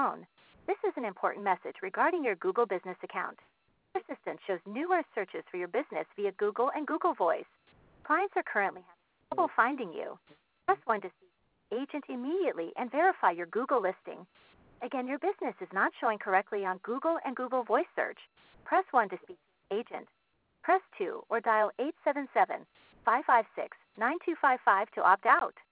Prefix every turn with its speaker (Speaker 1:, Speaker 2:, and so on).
Speaker 1: phone. This is an important message regarding your Google Business account. Your assistant shows numerous searches for your business via Google and Google Voice. Clients are currently having trouble finding you. Press 1 to speak to an agent immediately and verify your Google listing. Again, your business is not showing correctly on Google and Google Voice search. Press 1 to speak to an agent. Press 2 or dial 877-556-9255 to opt out.